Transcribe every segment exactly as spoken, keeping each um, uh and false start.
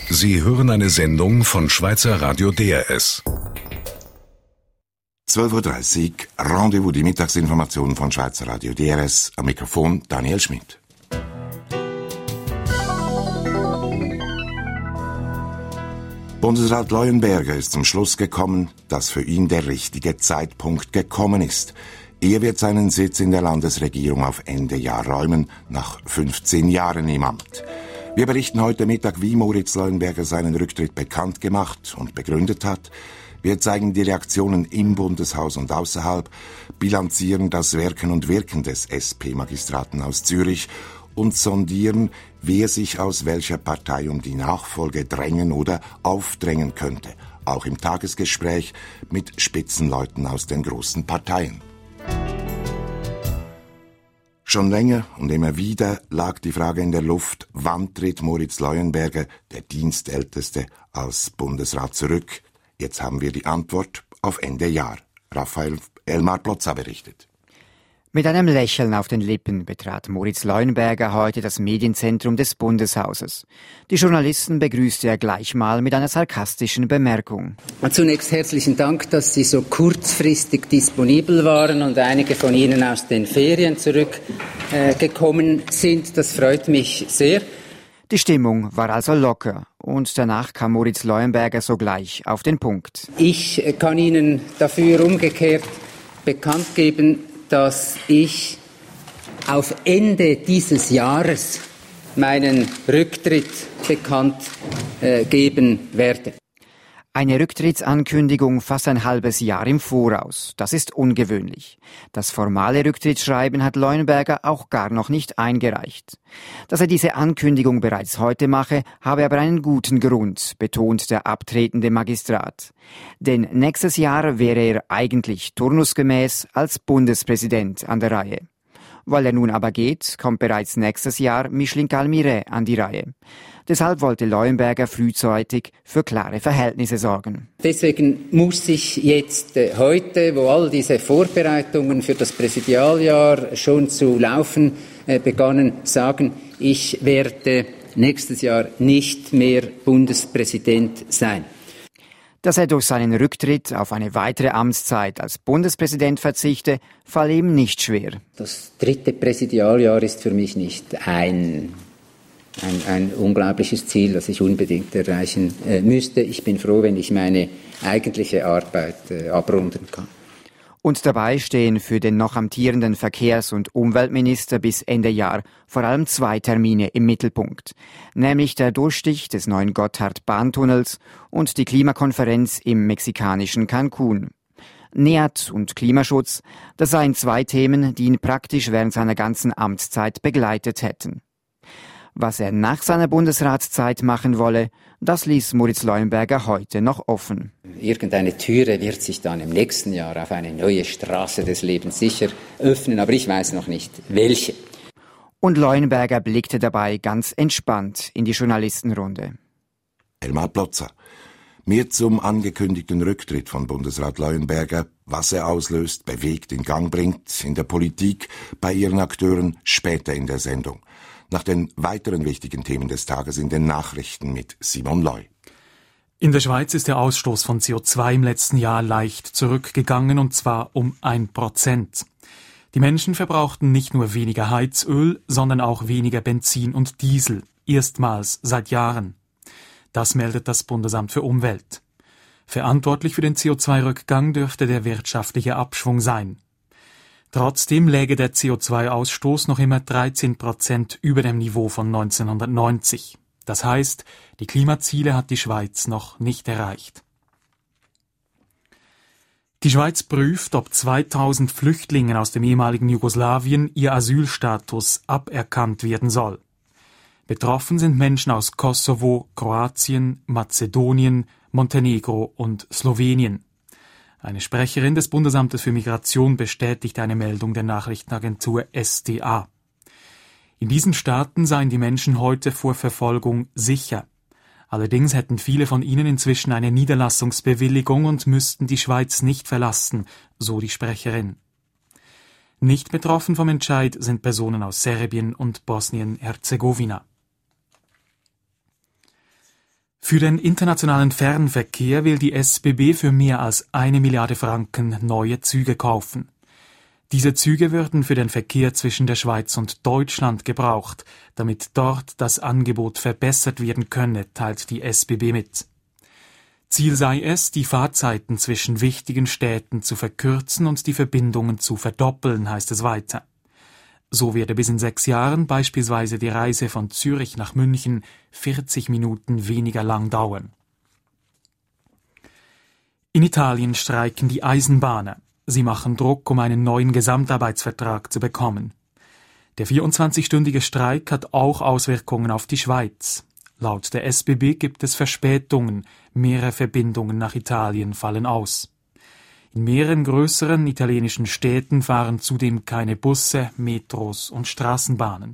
Sie hören eine Sendung von Schweizer Radio D R S. zwölf Uhr dreißig, Rendezvous, die Mittagsinformationen von Schweizer Radio D R S. Am Mikrofon Daniel Schmidt. Bundesrat Leuenberger ist zum Schluss gekommen, dass für ihn der richtige Zeitpunkt gekommen ist. Er wird seinen Sitz in der Landesregierung auf Ende Jahr räumen, nach fünfzehn Jahren im Amt. Wir berichten heute Mittag, wie Moritz Leuenberger seinen Rücktritt bekannt gemacht und begründet hat. Wir zeigen die Reaktionen im Bundeshaus und außerhalb, bilanzieren das Werken und Wirken des S P-Magistraten aus Zürich und sondieren, wer sich aus welcher Partei um die Nachfolge drängen oder aufdrängen könnte, auch im Tagesgespräch mit Spitzenleuten aus den großen Parteien. Schon länger und immer wieder lag die Frage in der Luft, wann tritt Moritz Leuenberger, der Dienstälteste, als Bundesrat zurück? Jetzt haben wir die Antwort auf Ende Jahr. Raphael Elmar Plotza berichtet. Mit einem Lächeln auf den Lippen betrat Moritz Leuenberger heute das Medienzentrum des Bundeshauses. Die Journalisten begrüßte er gleich mal mit einer sarkastischen Bemerkung. Zunächst herzlichen Dank, dass Sie so kurzfristig disponibel waren und einige von Ihnen aus den Ferien zurückgekommen äh, sind. Das freut mich sehr. Die Stimmung war also locker und danach kam Moritz Leuenberger sogleich auf den Punkt. Ich kann Ihnen dafür umgekehrt bekannt geben, dass ich auf Ende dieses Jahres meinen Rücktritt bekannt äh, geben werde. Eine Rücktrittsankündigung fast ein halbes Jahr im Voraus. Das ist ungewöhnlich. Das formale Rücktrittsschreiben hat Leuenberger auch gar noch nicht eingereicht. Dass er diese Ankündigung bereits heute mache, habe aber einen guten Grund, betont der abtretende Magistrat. Denn nächstes Jahr wäre er eigentlich turnusgemäß als Bundespräsident an der Reihe. Weil er nun aber geht, kommt bereits nächstes Jahr Micheline Galmire an die Reihe. Deshalb wollte Leuenberger frühzeitig für klare Verhältnisse sorgen. Deswegen muss ich jetzt äh, heute, wo all diese Vorbereitungen für das Präsidialjahr schon zu laufen äh, begannen, sagen, ich werde nächstes Jahr nicht mehr Bundespräsident sein. Dass er durch seinen Rücktritt auf eine weitere Amtszeit als Bundespräsident verzichte, falle ihm nicht schwer. Das dritte Präsidialjahr ist für mich nicht ein, ein, ein unglaubliches Ziel, das ich unbedingt erreichen äh, müsste. Ich bin froh, wenn ich meine eigentliche Arbeit äh, abrunden kann. Und dabei stehen für den noch amtierenden Verkehrs- und Umweltminister bis Ende Jahr vor allem zwei Termine im Mittelpunkt, nämlich der Durchstich des neuen Gotthard-Bahntunnels und die Klimakonferenz im mexikanischen Cancun. NEAT und Klimaschutz, das seien zwei Themen, die ihn praktisch während seiner ganzen Amtszeit begleitet hätten. Was er nach seiner Bundesratszeit machen wolle, das ließ Moritz Leuenberger heute noch offen. Irgendeine Türe wird sich dann im nächsten Jahr auf eine neue Straße des Lebens sicher öffnen, aber ich weiß noch nicht, welche. Und Leuenberger blickte dabei ganz entspannt in die Journalistenrunde. Elmar Plotza. Mehr zum angekündigten Rücktritt von Bundesrat Leuenberger, was er auslöst, bewegt, in Gang bringt, in der Politik, bei ihren Akteuren, später in der Sendung. Nach den weiteren wichtigen Themen des Tages in den Nachrichten mit Simon Loy. In der Schweiz ist der Ausstoß von C O zwei im letzten Jahr leicht zurückgegangen, und zwar um ein Prozent. Die Menschen verbrauchten nicht nur weniger Heizöl, sondern auch weniger Benzin und Diesel, erstmals seit Jahren. Das meldet das Bundesamt für Umwelt. Verantwortlich für den C O zwei Rückgang dürfte der wirtschaftliche Abschwung sein. Trotzdem läge der C O zwei Ausstoß noch immer dreizehn Prozent über dem Niveau von neunzehnhundertneunzig. Das heißt, die Klimaziele hat die Schweiz noch nicht erreicht. Die Schweiz prüft, ob zweitausend Flüchtlingen aus dem ehemaligen Jugoslawien ihr Asylstatus aberkannt werden soll. Betroffen sind Menschen aus Kosovo, Kroatien, Mazedonien, Montenegro und Slowenien. Eine Sprecherin des Bundesamtes für Migration bestätigt eine Meldung der Nachrichtenagentur S D A. In diesen Staaten seien die Menschen heute vor Verfolgung sicher. Allerdings hätten viele von ihnen inzwischen eine Niederlassungsbewilligung und müssten die Schweiz nicht verlassen, so die Sprecherin. Nicht betroffen vom Entscheid sind Personen aus Serbien und Bosnien-Herzegowina. Für den internationalen Fernverkehr will die S B B für mehr als eine Milliarde Franken neue Züge kaufen. Diese Züge würden für den Verkehr zwischen der Schweiz und Deutschland gebraucht, damit dort das Angebot verbessert werden könne, teilt die S B B mit. Ziel sei es, die Fahrzeiten zwischen wichtigen Städten zu verkürzen und die Verbindungen zu verdoppeln, heißt es weiter. So werde bis in sechs Jahren beispielsweise die Reise von Zürich nach München vierzig Minuten weniger lang dauern. In Italien streiken die Eisenbahner. Sie machen Druck, um einen neuen Gesamtarbeitsvertrag zu bekommen. Der vierundzwanzigstündige Streik hat auch Auswirkungen auf die Schweiz. Laut der S B B gibt es Verspätungen, mehrere Verbindungen nach Italien fallen aus. In mehreren größeren italienischen Städten fahren zudem keine Busse, Metros und Straßenbahnen.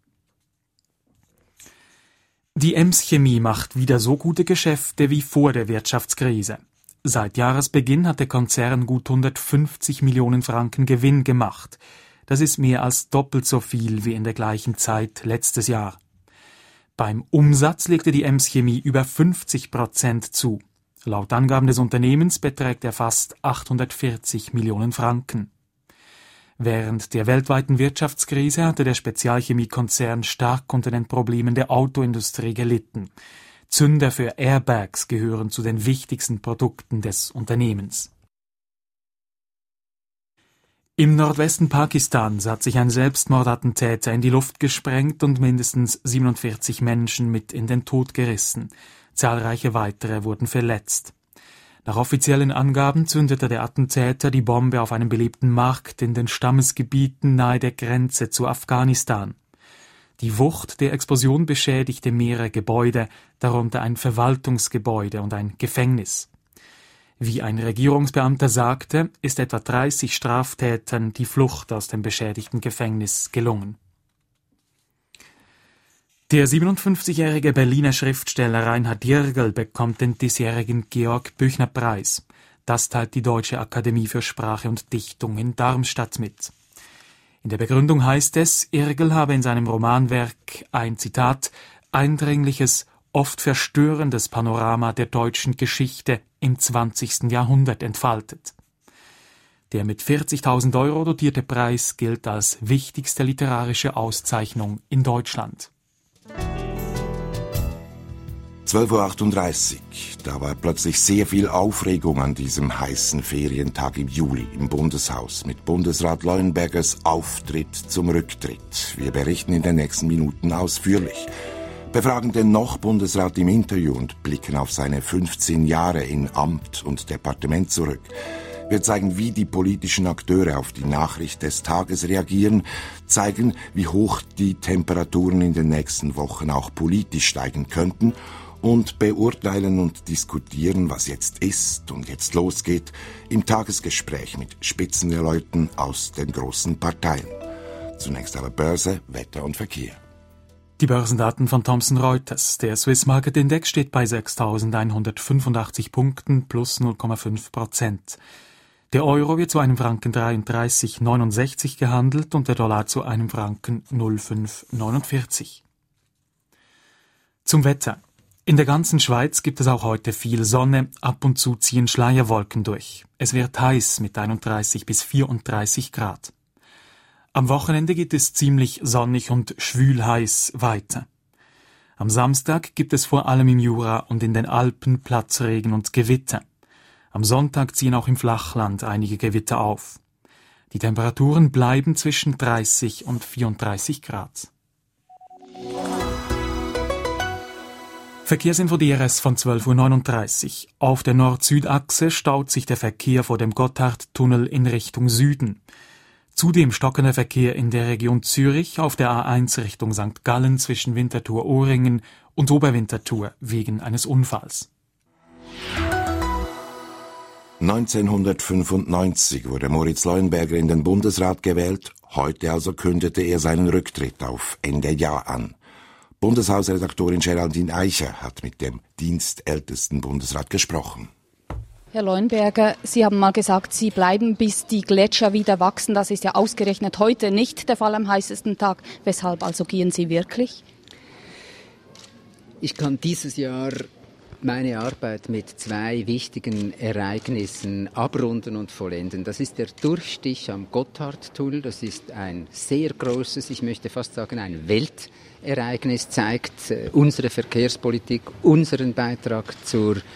Die Ems Chemie macht wieder so gute Geschäfte wie vor der Wirtschaftskrise. Seit Jahresbeginn hat der Konzern gut hundertfünfzig Millionen Franken Gewinn gemacht. Das ist mehr als doppelt so viel wie in der gleichen Zeit letztes Jahr. Beim Umsatz legte die Ems Chemie über fünfzig Prozent zu. Laut Angaben des Unternehmens beträgt er fast achthundertvierzig Millionen Franken. Während der weltweiten Wirtschaftskrise hatte der Spezialchemiekonzern stark unter den Problemen der Autoindustrie gelitten. Zünder für Airbags gehören zu den wichtigsten Produkten des Unternehmens. Im Nordwesten Pakistans hat sich ein Selbstmordattentäter in die Luft gesprengt und mindestens siebenundvierzig Menschen mit in den Tod gerissen. Zahlreiche weitere wurden verletzt. Nach offiziellen Angaben zündete der Attentäter die Bombe auf einem belebten Markt in den Stammesgebieten nahe der Grenze zu Afghanistan. Die Wucht der Explosion beschädigte mehrere Gebäude, darunter ein Verwaltungsgebäude und ein Gefängnis. Wie ein Regierungsbeamter sagte, ist etwa dreißig Straftätern die Flucht aus dem beschädigten Gefängnis gelungen. Der siebenundfünfzigjährige Berliner Schriftsteller Reinhard Jirgel bekommt den diesjährigen Georg-Büchner-Preis. Das teilt die Deutsche Akademie für Sprache und Dichtung in Darmstadt mit. In der Begründung heißt es, Jirgel habe in seinem Romanwerk ein, Zitat, eindringliches, oft verstörendes Panorama der deutschen Geschichte im zwanzigsten Jahrhundert entfaltet. Der mit vierzigtausend Euro dotierte Preis gilt als wichtigste literarische Auszeichnung in Deutschland. zwölf Uhr achtunddreißig. Da war plötzlich sehr viel Aufregung an diesem heißen Ferientag im Juli im Bundeshaus mit Bundesrat Leuenbergers Auftritt zum Rücktritt. Wir berichten in den nächsten Minuten ausführlich. Befragen den noch Bundesrat im Interview und blicken auf seine fünfzehn Jahre in Amt und Departement zurück. Wir zeigen, wie die politischen Akteure auf die Nachricht des Tages reagieren, zeigen, wie hoch die Temperaturen in den nächsten Wochen auch politisch steigen könnten und beurteilen und diskutieren, was jetzt ist und jetzt losgeht, im Tagesgespräch mit Spitzenleuten aus den großen Parteien. Zunächst aber Börse, Wetter und Verkehr. Die Börsendaten von Thomson Reuters. Der Swiss Market Index steht bei sechstausendeinhundertfünfundachtzig Punkten plus null Komma fünf Prozent. Der Euro wird zu einem Franken dreiunddreißig Komma neunundsechzig gehandelt und der Dollar zu einem Franken null Komma fünf neunundvierzig. Zum Wetter. In der ganzen Schweiz gibt es auch heute viel Sonne, ab und zu ziehen Schleierwolken durch. Es wird heiß mit einunddreißig bis vierunddreißig Grad. Am Wochenende geht es ziemlich sonnig und schwül heiß weiter. Am Samstag gibt es vor allem im Jura und in den Alpen Platzregen und Gewitter. Am Sonntag ziehen auch im Flachland einige Gewitter auf. Die Temperaturen bleiben zwischen dreißig und vierunddreißig Grad. Verkehrsinfo D R S von zwölf Uhr neununddreißig. Auf der Nord-Süd-Achse staut sich der Verkehr vor dem Gotthardtunnel in Richtung Süden. Zudem stockender Verkehr in der Region Zürich auf der A eins Richtung Sankt Gallen zwischen Winterthur-Ohringen und Oberwinterthur wegen eines Unfalls. neunzehnhundertfünfundneunzig wurde Moritz Leuenberger in den Bundesrat gewählt. Heute also kündete er seinen Rücktritt auf Ende Jahr an. Bundeshausredaktorin Geraldine Eicher hat mit dem dienstältesten Bundesrat gesprochen. Herr Leuenberger, Sie haben mal gesagt, Sie bleiben, bis die Gletscher wieder wachsen. Das ist ja ausgerechnet heute nicht der Fall am heißesten Tag. Weshalb also gehen Sie wirklich? Ich kann dieses Jahr meine Arbeit mit zwei wichtigen Ereignissen abrunden und vollenden. Das ist der Durchstich am Gotthardtunnel. Das ist ein sehr großes, ich möchte fast sagen, ein Weltereignis, zeigt äh, unsere Verkehrspolitik, unseren Beitrag zur äh,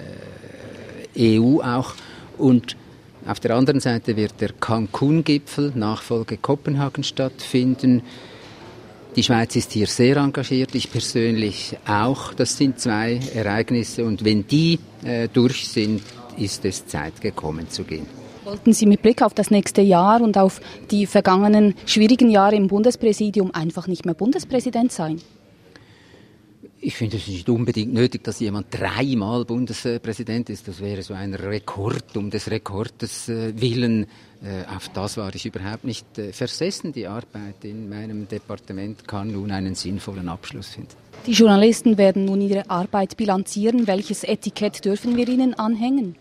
E U auch. Und auf der anderen Seite wird der Cancun-Gipfel, Nachfolge Kopenhagen, stattfinden. Die Schweiz ist hier sehr engagiert, ich persönlich auch. Das sind zwei Ereignisse und wenn die äh, durch sind, ist es Zeit gekommen zu gehen. Wollten Sie mit Blick auf das nächste Jahr und auf die vergangenen schwierigen Jahre im Bundespräsidium einfach nicht mehr Bundespräsident sein? Ich finde es nicht unbedingt nötig, dass jemand dreimal Bundespräsident ist. Das wäre so ein Rekord um des Rekordes äh, willen. Äh, auf das war ich überhaupt nicht äh, versessen. Die Arbeit in meinem Departement kann nun einen sinnvollen Abschluss finden. Die Journalisten werden nun ihre Arbeit bilanzieren. Welches Etikett dürfen wir ihnen anhängen?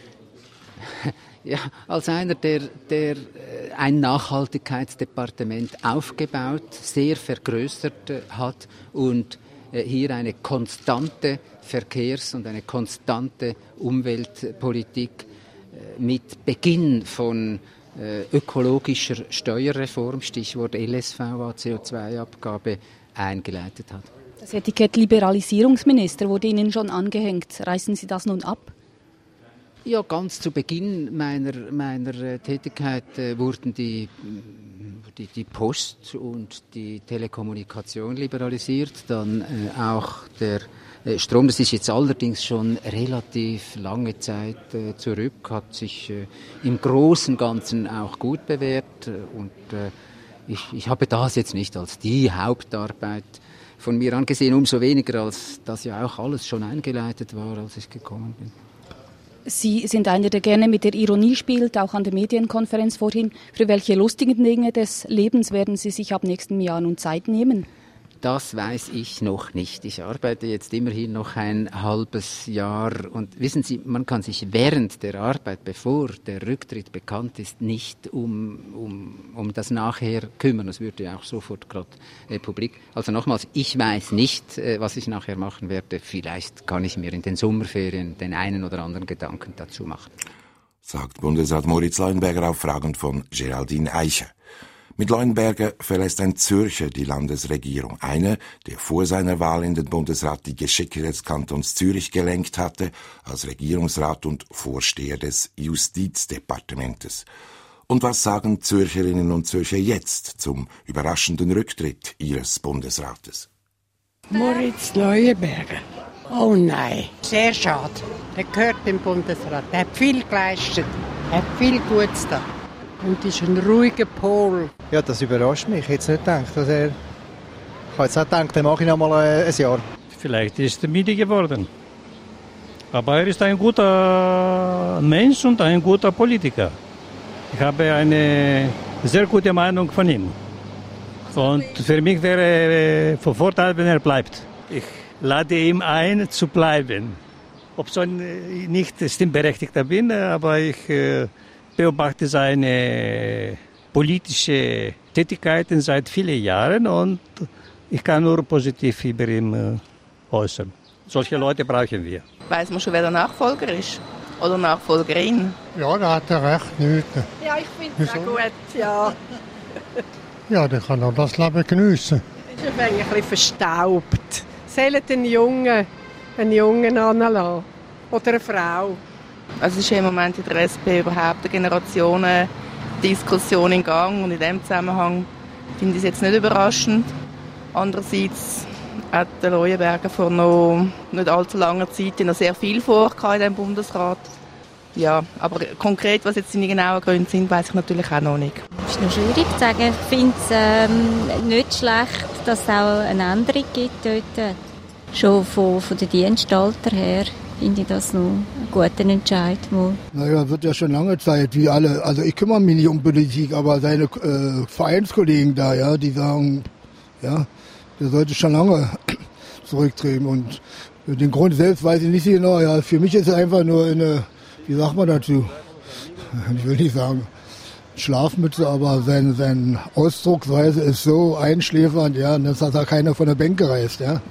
Ja, als einer, der, der ein Nachhaltigkeitsdepartement aufgebaut, sehr vergrößert hat und hier eine konstante Verkehrs- und eine konstante Umweltpolitik mit Beginn von ökologischer Steuerreform, Stichwort L S V A, C O zwei Abgabe, eingeleitet hat. Das Etikett Liberalisierungsminister wurde Ihnen schon angehängt. Reißen Sie das nun ab? Ja, ganz zu Beginn meiner, meiner Tätigkeit äh, wurden die, die, die Post und die Telekommunikation liberalisiert, dann äh, auch der äh, Strom. Das ist jetzt allerdings schon relativ lange Zeit äh, zurück, hat sich äh, im Großen und Ganzen auch gut bewährt und äh, ich, ich habe das jetzt nicht als die Hauptarbeit von mir angesehen, umso weniger, als das ja auch alles schon eingeleitet war, als ich gekommen bin. Sie sind einer, der gerne mit der Ironie spielt, auch an der Medienkonferenz vorhin. Für welche lustigen Dinge des Lebens werden Sie sich ab nächstem Jahr nun Zeit nehmen? Das weiß ich noch nicht. Ich arbeite jetzt immerhin noch ein halbes Jahr. Und wissen Sie, man kann sich während der Arbeit, bevor der Rücktritt bekannt ist, nicht um, um, um das Nachher kümmern. Das würde ja auch sofort gerade äh, publik. Also nochmals, ich weiß nicht, äh, was ich nachher machen werde. Vielleicht kann ich mir in den Sommerferien den einen oder anderen Gedanken dazu machen. Sagt Bundesrat Moritz Leuenberger auf Fragen von Geraldine Eicher. Mit Leuenberger verlässt ein Zürcher die Landesregierung. Einer, der vor seiner Wahl in den Bundesrat die Geschicke des Kantons Zürich gelenkt hatte, als Regierungsrat und Vorsteher des Justizdepartementes. Und was sagen Zürcherinnen und Zürcher jetzt zum überraschenden Rücktritt ihres Bundesrates? Moritz Leuenberger. Oh nein, sehr schade. Er gehört dem Bundesrat. Er hat viel geleistet. Er hat viel Gutes getan. Und ist ein ruhiger Pol. Ja, das überrascht mich. Ich hätte nicht gedacht, dass er... Ich habe jetzt auch gedacht, dann mache ich noch mal ein Jahr. Vielleicht ist er müde geworden. Aber er ist ein guter Mensch und ein guter Politiker. Ich habe eine sehr gute Meinung von ihm. Und für mich wäre es von Vorteil, wenn er bleibt. Ich lade ihn ein, zu bleiben. Ob ich nicht stimmberechtigter bin, aber ich... beobachte seine politische Tätigkeiten seit vielen Jahren und ich kann nur positiv über ihn äußern. Solche Leute brauchen wir. Weiss man schon, wer der Nachfolger ist? Oder Nachfolgerin? Ja, da hat er recht nichts. Ja, ich finde es auch gut, ja. Ja, der kann auch das Leben geniessen. Er ist ein bisschen verstaubt. Sollen einen Jungen, einen Jungen anlassen? Oder eine Frau? Also es ist im Moment in der S P überhaupt eine Generationendiskussion in Gang und in diesem Zusammenhang finde ich es jetzt nicht überraschend. Andererseits hat der Leuenberger vor noch nicht allzu langer Zeit noch sehr viel vor in diesem Bundesrat. Ja, aber konkret, was jetzt seine genauen Gründe sind, weiß ich natürlich auch noch nicht. Es ist noch schwierig zu sagen. Ich finde es ähm, nicht schlecht, dass es auch eine Änderung gibt dort. Schon von, von den Dienstalter her finde ich das noch einen guten Entscheid. Naja, wird ja schon lange Zeit, wie alle. Also ich kümmere mich nicht um Politik, aber seine äh, Vereinskollegen da, ja, die sagen, ja, der sollte schon lange zurücktreten. Und den Grund selbst weiß ich nicht genau. Ja, für mich ist es einfach nur eine, wie sagt man dazu? Ich will nicht sagen Schlafmütze, aber seine, seine Ausdrucksweise ist so einschläfernd, ja, dass da keiner von der Bank gereist, ja.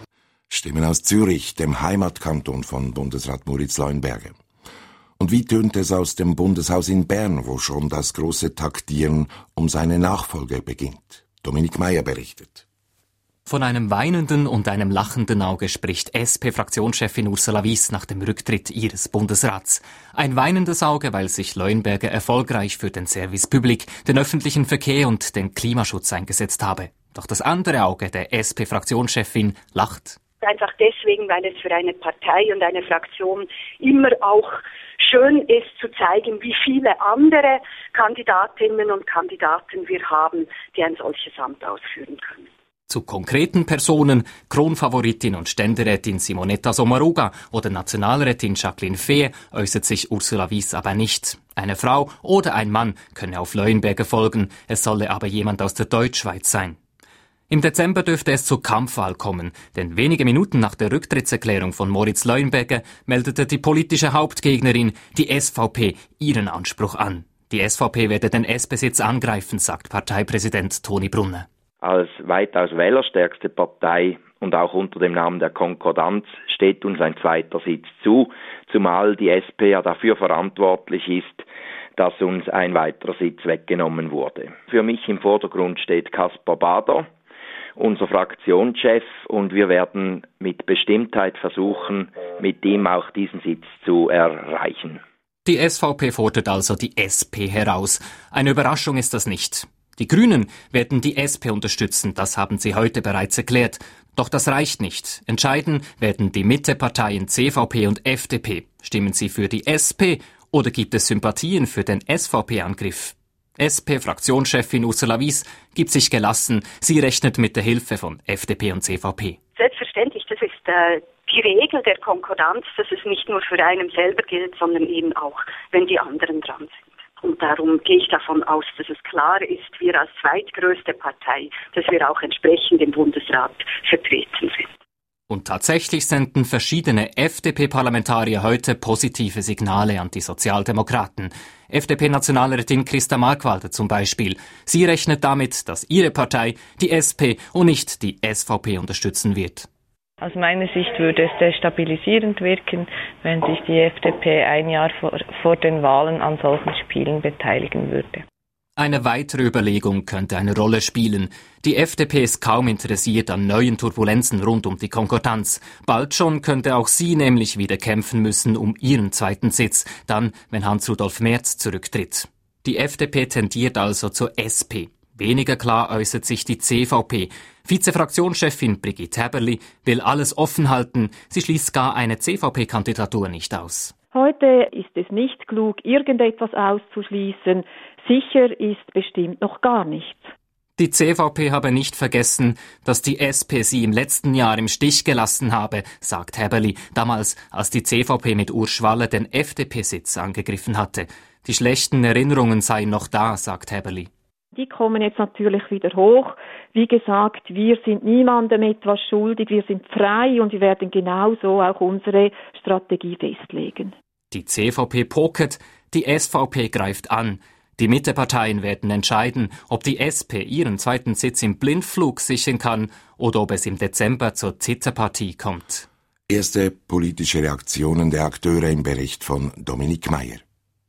Stimmen aus Zürich, dem Heimatkanton von Bundesrat Moritz Leuenberger. Und wie tönt es aus dem Bundeshaus in Bern, wo schon das große Taktieren um seine Nachfolge beginnt? Dominik Meyer berichtet. Von einem weinenden und einem lachenden Auge spricht S P-Fraktionschefin Ursula Wies nach dem Rücktritt ihres Bundesrats. Ein weinendes Auge, weil sich Leuenberger erfolgreich für den Service Public, den öffentlichen Verkehr und den Klimaschutz eingesetzt habe. Doch das andere Auge der S P-Fraktionschefin lacht. Einfach deswegen, weil es für eine Partei und eine Fraktion immer auch schön ist zu zeigen, wie viele andere Kandidatinnen und Kandidaten wir haben, die ein solches Amt ausführen können. Zu konkreten Personen, Kronfavoritin und Ständerätin Simonetta Sommaruga oder Nationalrätin Jacqueline Fehr, äußert sich Ursula Wies aber nicht. Eine Frau oder ein Mann könne auf Leuenberger folgen, es solle aber jemand aus der Deutschschweiz sein. Im Dezember dürfte es zur Kampfwahl kommen, denn wenige Minuten nach der Rücktrittserklärung von Moritz Leuenberger meldete die politische Hauptgegnerin, die S V P, ihren Anspruch an. Die S V P werde den S P-Sitz angreifen, sagt Parteipräsident Toni Brunner. Als weitaus wählerstärkste Partei und auch unter dem Namen der Konkordanz steht uns ein zweiter Sitz zu, zumal die S P ja dafür verantwortlich ist, dass uns ein weiterer Sitz weggenommen wurde. Für mich im Vordergrund steht Kaspar Bader, unser Fraktionschef, und wir werden mit Bestimmtheit versuchen, mit ihm auch diesen Sitz zu erreichen. Die S V P fordert also die S P heraus. Eine Überraschung ist das nicht. Die Grünen werden die S P unterstützen, das haben sie heute bereits erklärt. Doch das reicht nicht. Entscheiden werden die Mitteparteien C V P und F D P. Stimmen sie für die S P oder gibt es Sympathien für den S V P-Angriff? S P-Fraktionschefin Ursula Wies gibt sich gelassen. Sie rechnet mit der Hilfe von F D P und C V P. Selbstverständlich, das ist äh, die Regel der Konkordanz, dass es nicht nur für einen selber gilt, sondern eben auch, wenn die anderen dran sind. Und darum gehe ich davon aus, dass es klar ist, wir als zweitgrößte Partei, dass wir auch entsprechend im Bundesrat vertreten sind. Und tatsächlich senden verschiedene F D P-Parlamentarier heute positive Signale an die Sozialdemokraten. F D P-Nationalrätin Christa Markwalder zum Beispiel. Sie rechnet damit, dass ihre Partei die S P und nicht die S V P unterstützen wird. Aus meiner Sicht würde es destabilisierend wirken, wenn sich die F D P ein Jahr vor, vor den Wahlen an solchen Spielen beteiligen würde. Eine weitere Überlegung könnte eine Rolle spielen. Die F D P ist kaum interessiert an neuen Turbulenzen rund um die Konkordanz. Bald schon könnte auch sie nämlich wieder kämpfen müssen um ihren zweiten Sitz, dann, wenn Hans-Rudolf Merz zurücktritt. Die F D P tendiert also zur S P. Weniger klar äußert sich die C V P. Vizefraktionschefin Brigitte Häberli will alles offen halten. Sie schließt gar eine C V P-Kandidatur nicht aus. Heute ist es nicht klug, irgendetwas auszuschließen. Sicher ist bestimmt noch gar nichts. Die C V P habe nicht vergessen, dass die S P sie im letzten Jahr im Stich gelassen habe, sagt Häberli, damals, als die C V P mit Urs Schwaller den F D P-Sitz angegriffen hatte. Die schlechten Erinnerungen seien noch da, sagt Häberli. Die kommen jetzt natürlich wieder hoch. Wie gesagt, wir sind niemandem etwas schuldig, wir sind frei und wir werden genauso auch unsere Strategie festlegen. Die C V P pokert, die S V P greift an. Die Mitteparteien werden entscheiden, ob die S P ihren zweiten Sitz im Blindflug sichern kann oder ob es im Dezember zur Zitterpartie kommt. Erste politische Reaktionen der Akteure im Bericht von Dominik Meyer.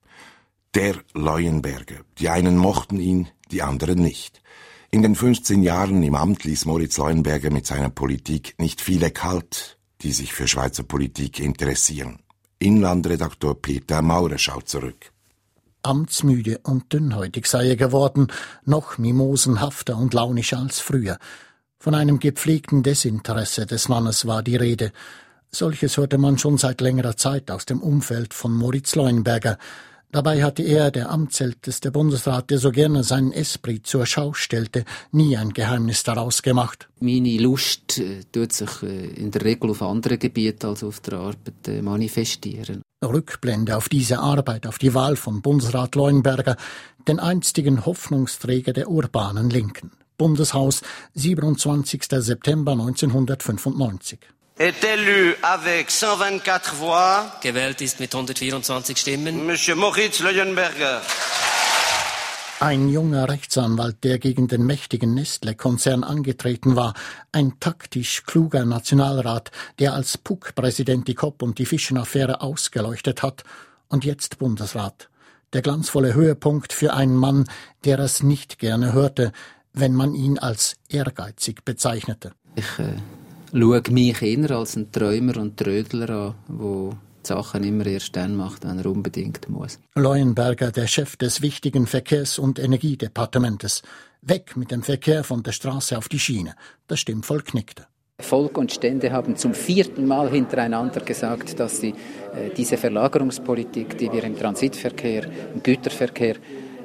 Der Leuenberger. Die einen mochten ihn, die anderen nicht. In den fünfzehn Jahren im Amt ließ Moritz Leuenberger mit seiner Politik nicht viele kalt, die sich für Schweizer Politik interessieren. Inlandredaktor Peter Maurer schaut zurück. Amtsmüde und dünnhäutig sei er geworden, noch mimosenhafter und launischer als früher. Von einem gepflegten Desinteresse des Mannes war die Rede. Solches hörte man schon seit längerer Zeit aus dem Umfeld von Moritz Leuenberger. Dabei hatte er, der amtsälteste Bundesrat, der so gerne seinen Esprit zur Schau stellte, nie ein Geheimnis daraus gemacht. Meine Lust äh, tut sich äh, in der Regel auf anderen Gebieten als auf der Arbeit äh, manifestieren. Rückblende auf diese Arbeit, auf die Wahl von Bundesrat Leuenberger, den einstigen Hoffnungsträger der urbanen Linken. Bundeshaus, siebenundzwanzigster September neunzehnhundertfünfundneunzig. Est élu avec cent vingt-quatre voix. Gewählt ist mit hundertvierundzwanzig Stimmen. Monsieur Moritz Leuenberger. Ein junger Rechtsanwalt, der gegen den mächtigen Nestle-Konzern angetreten war, ein taktisch kluger Nationalrat, der als Puck-Präsident die Kopp- und die Fischen-Affäre ausgeleuchtet hat und jetzt Bundesrat. Der glanzvolle Höhepunkt für einen Mann, der es nicht gerne hörte, wenn man ihn als ehrgeizig bezeichnete. Ich äh, schaue mich eher als einen Träumer und Trödler an, wo Sachen immer erst dann macht, wenn er unbedingt muss. Leuenberger, der Chef des wichtigen Verkehrs- und Energiedepartementes. Weg mit dem Verkehr von der Straße auf die Schiene. Das Stimmvolk knickte. Volk und Stände haben zum vierten Mal hintereinander gesagt, dass sie äh, diese Verlagerungspolitik, die wir im Transitverkehr, im Güterverkehr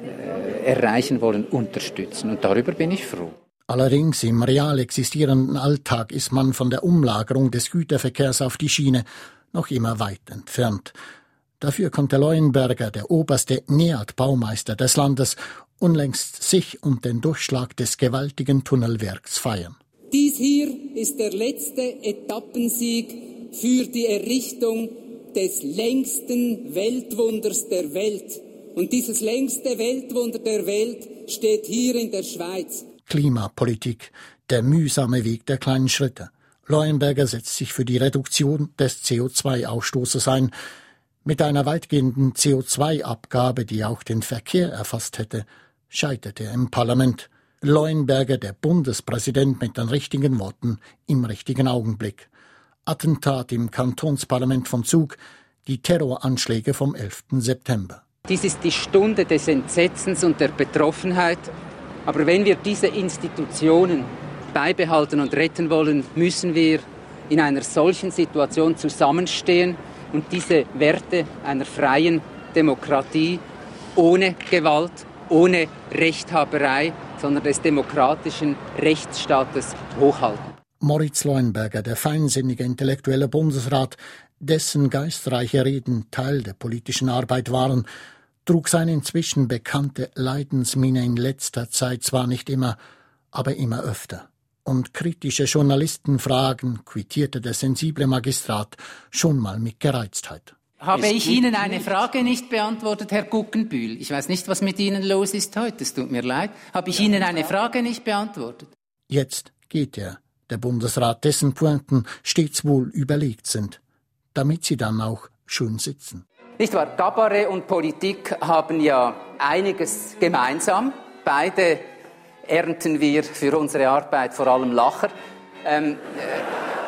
äh, erreichen wollen, unterstützen. Und darüber bin ich froh. Allerdings im real existierenden Alltag ist man von der Umlagerung des Güterverkehrs auf die Schiene noch immer weit entfernt. Dafür konnte Leuenberger, der oberste NEAT-Baumeister des Landes, unlängst sich und den Durchschlag des gewaltigen Tunnelwerks feiern. Dies hier ist der letzte Etappensieg für die Errichtung des längsten Weltwunders der Welt. Und dieses längste Weltwunder der Welt steht hier in der Schweiz. Klimapolitik, der mühsame Weg der kleinen Schritte. Leuenberger setzt sich für die Reduktion des C O zwei Ausstoßes ein. Mit einer weitgehenden C O zwei Abgabe, die auch den Verkehr erfasst hätte, scheiterte er im Parlament. Leuenberger, der Bundespräsident mit den richtigen Worten im richtigen Augenblick. Attentat im Kantonsparlament von Zug, die Terroranschläge vom elften September. Dies ist die Stunde des Entsetzens und der Betroffenheit. Aber wenn wir diese Institutionen beibehalten und retten wollen, müssen wir in einer solchen Situation zusammenstehen und diese Werte einer freien Demokratie ohne Gewalt, ohne Rechthaberei, sondern des demokratischen Rechtsstaates hochhalten. Moritz Leuenberger, der feinsinnige intellektuelle Bundesrat, dessen geistreiche Reden Teil der politischen Arbeit waren, trug seine inzwischen bekannte Leidensmiene in letzter Zeit zwar nicht immer, aber immer öfter. Und kritische Journalistenfragen quittierte der sensible Magistrat schon mal mit Gereiztheit. Habe ich Ihnen eine Frage nicht beantwortet, Herr Guggenbühl? Ich weiß nicht, was mit Ihnen los ist heute, es tut mir leid. Habe ich Ihnen eine Frage nicht beantwortet? Jetzt geht er, der Bundesrat, dessen Pointen stets wohl überlegt sind, damit sie dann auch schön sitzen. Nicht wahr? Kabarett und Politik haben ja einiges gemeinsam. Beide ernten wir für unsere Arbeit vor allem Lacher. Ähm, äh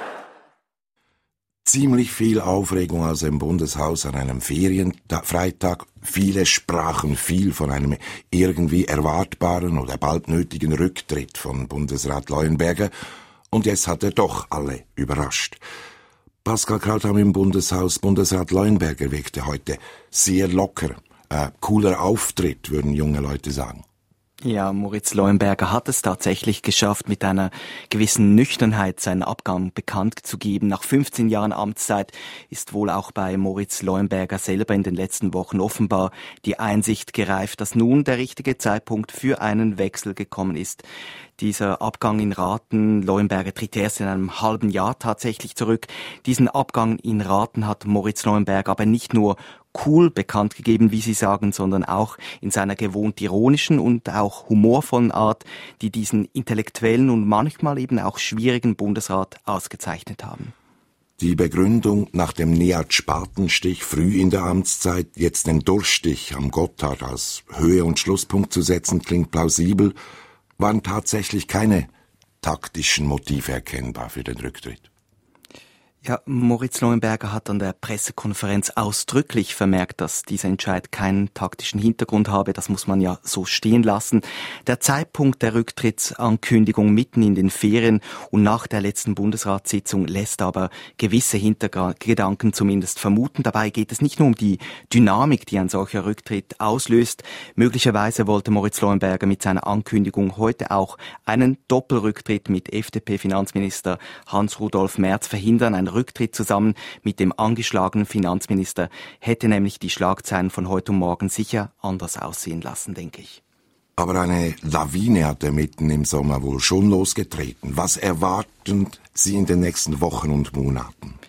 Ziemlich viel Aufregung also im Bundeshaus an einem Ferienfreitag. Viele sprachen viel von einem irgendwie erwartbaren oder bald nötigen Rücktritt von Bundesrat Leuenberger. Und jetzt hat er doch alle überrascht. Pascal Krautham im Bundeshaus. Bundesrat Leuenberger wirkte heute sehr locker. Äh, cooler Auftritt, würden junge Leute sagen. Ja, Moritz Leuenberger hat es tatsächlich geschafft, mit einer gewissen Nüchternheit seinen Abgang bekannt zu geben. Nach fünfzehn Jahren Amtszeit ist wohl auch bei Moritz Leuenberger selber in den letzten Wochen offenbar die Einsicht gereift, dass nun der richtige Zeitpunkt für einen Wechsel gekommen ist. Dieser Abgang in Raten, Leuenberger tritt erst in einem halben Jahr tatsächlich zurück. Diesen Abgang in Raten hat Moritz Leuenberger aber nicht nur cool bekannt gegeben, wie Sie sagen, sondern auch in seiner gewohnt ironischen und auch humorvollen Art, die diesen intellektuellen und manchmal eben auch schwierigen Bundesrat ausgezeichnet haben. Die Begründung nach dem NEAT-Spatenstich früh in der Amtszeit, jetzt den Durchstich am Gotthard als Höhe- und Schlusspunkt zu setzen, klingt plausibel, waren tatsächlich keine taktischen Motive erkennbar für den Rücktritt. Ja, Moritz Leuenberger hat an der Pressekonferenz ausdrücklich vermerkt, dass dieser Entscheid keinen taktischen Hintergrund habe. Das muss man ja so stehen lassen. Der Zeitpunkt der Rücktrittsankündigung mitten in den Ferien und nach der letzten Bundesratssitzung lässt aber gewisse Hintergedanken zumindest vermuten. Dabei geht es nicht nur um die Dynamik, die ein solcher Rücktritt auslöst. Möglicherweise wollte Moritz Leuenberger mit seiner Ankündigung heute auch einen Doppelrücktritt mit F D P-Finanzminister Hans-Rudolf Merz verhindern. Ein Rücktritt zusammen mit dem angeschlagenen Finanzminister hätte nämlich die Schlagzeilen von heute und morgen sicher anders aussehen lassen, denke ich. Aber eine Lawine hat er mitten im Sommer wohl schon losgetreten. Was erwarten Sie in den nächsten Wochen und Monaten?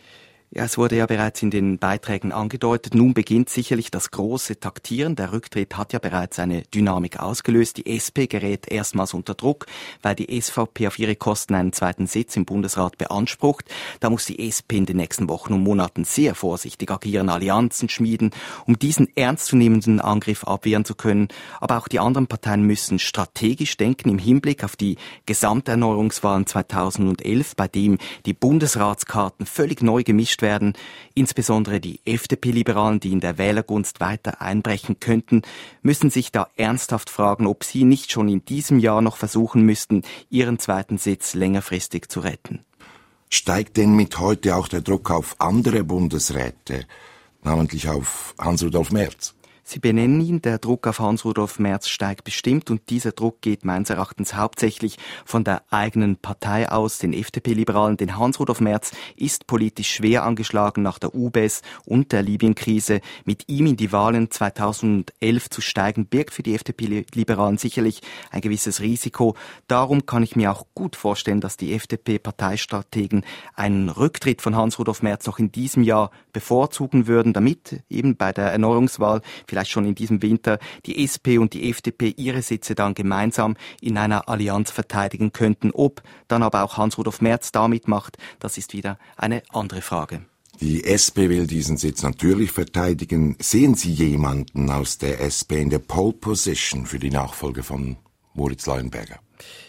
Ja, es wurde ja bereits in den Beiträgen angedeutet. Nun beginnt sicherlich das große Taktieren. Der Rücktritt hat ja bereits eine Dynamik ausgelöst. Die S P gerät erstmals unter Druck, weil die S V P auf ihre Kosten einen zweiten Sitz im Bundesrat beansprucht. Da muss die S P in den nächsten Wochen und Monaten sehr vorsichtig agieren, Allianzen schmieden, um diesen ernstzunehmenden Angriff abwehren zu können. Aber auch die anderen Parteien müssen strategisch denken im Hinblick auf die Gesamterneuerungswahlen zweitausendelf, bei dem die Bundesratskarten völlig neu gemischt werden. Insbesondere die F D P-Liberalen, die in der Wählergunst weiter einbrechen könnten, müssen sich da ernsthaft fragen, ob sie nicht schon in diesem Jahr noch versuchen müssten, ihren zweiten Sitz längerfristig zu retten. Steigt denn mit heute auch der Druck auf andere Bundesräte, namentlich auf Hans-Rudolf Merz? Sie benennen ihn, der Druck auf Hans-Rudolf Merz steigt bestimmt und dieser Druck geht meines Erachtens hauptsächlich von der eigenen Partei aus, den F D P-Liberalen, denn Hans-Rudolf Merz ist politisch schwer angeschlagen nach der U B E S und der Libyen-Krise. Mit ihm in die Wahlen zweitausendelf zu steigen, birgt für die F D P-Liberalen sicherlich ein gewisses Risiko. Darum kann ich mir auch gut vorstellen, dass die F D P-Parteistrategen einen Rücktritt von Hans-Rudolf Merz noch in diesem Jahr bevorzugen würden, damit eben bei der Erneuerungswahl vielleicht schon in diesem Winter die S P und die F D P ihre Sitze dann gemeinsam in einer Allianz verteidigen könnten. Ob dann aber auch Hans-Rudolf Merz da mitmacht, das ist wieder eine andere Frage. Die S P will diesen Sitz natürlich verteidigen. Sehen Sie jemanden aus der S P in der Pole Position für die Nachfolge von Moritz Leuenberger?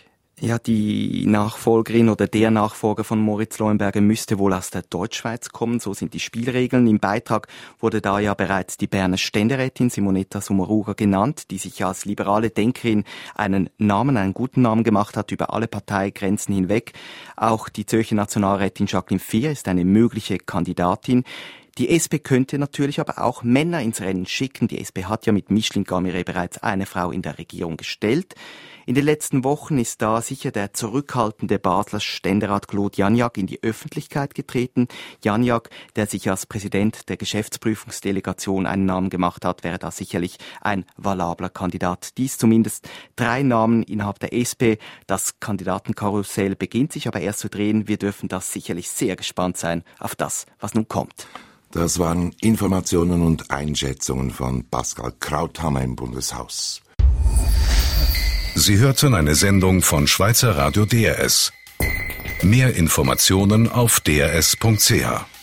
Ja, die Nachfolgerin oder der Nachfolger von Moritz Leuenberger müsste wohl aus der Deutschschweiz kommen, so sind die Spielregeln. Im Beitrag wurde da ja bereits die Berner Ständerätin Simonetta Sommaruga genannt, die sich als liberale Denkerin einen Namen, einen guten Namen gemacht hat über alle Parteigrenzen hinweg. Auch die Zürcher Nationalrätin Jacqueline Fehr ist eine mögliche Kandidatin. Die S P könnte natürlich aber auch Männer ins Rennen schicken. Die S P hat ja mit Micheline Gamire bereits eine Frau in der Regierung gestellt. In den letzten Wochen ist da sicher der zurückhaltende Basler Ständerat Claude Janjak in die Öffentlichkeit getreten. Janjak, der sich als Präsident der Geschäftsprüfungsdelegation einen Namen gemacht hat, wäre da sicherlich ein valabler Kandidat. Dies zumindest drei Namen innerhalb der S P. Das Kandidatenkarussell beginnt sich aber erst zu drehen. Wir dürfen da sicherlich sehr gespannt sein auf das, was nun kommt. Das waren Informationen und Einschätzungen von Pascal Krauthammer im Bundeshaus. Sie hörten eine Sendung von Schweizer Radio D R S. Mehr Informationen auf d r s punkt c h.